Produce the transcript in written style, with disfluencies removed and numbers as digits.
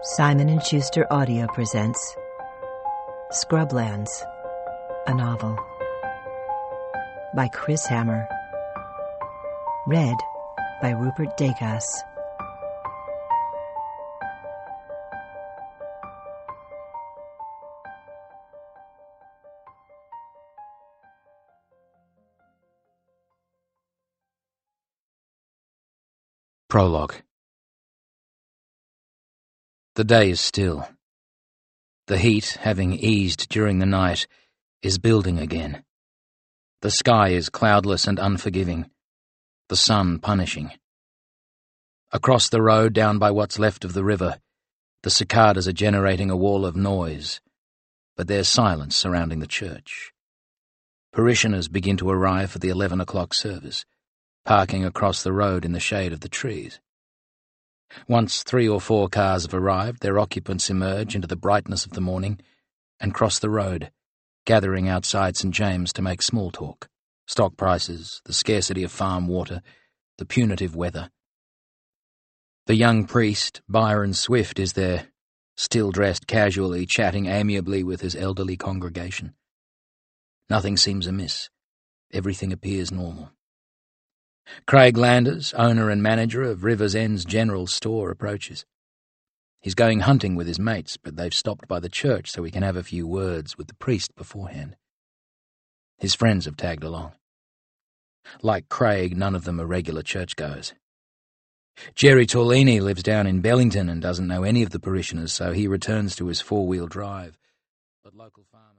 Simon & Schuster Audio presents Scrublands, a novel by Chris Hammer. Read by Rupert Dacus. Prologue. The day is still. The heat, having eased during the night, is building again. The sky is cloudless and unforgiving, the sun punishing. Across the road, down by what's left of the river, the cicadas are generating a wall of noise, but there's silence surrounding the church. Parishioners begin to arrive for the 11 o'clock service, parking across the road in the shade of the trees. Once 3 or 4 cars have arrived, their occupants emerge into the brightness of the morning and cross the road, gathering outside St. James to make small talk, stock prices, the scarcity of farm water, the punitive weather. The young priest, Byron Swift, is there, still dressed casually, chatting amiably with his elderly congregation. Nothing seems amiss. Everything appears normal. Craig Landers, owner and manager of River's End's General Store, approaches. He's going hunting with his mates, but they've stopped by the church so he can have a few words with the priest beforehand. His friends have tagged along. Like Craig, none of them are regular churchgoers. Jerry Torlini lives down in Bellington and doesn't know any of the parishioners, so he returns to his 4-wheel drive. But local farmers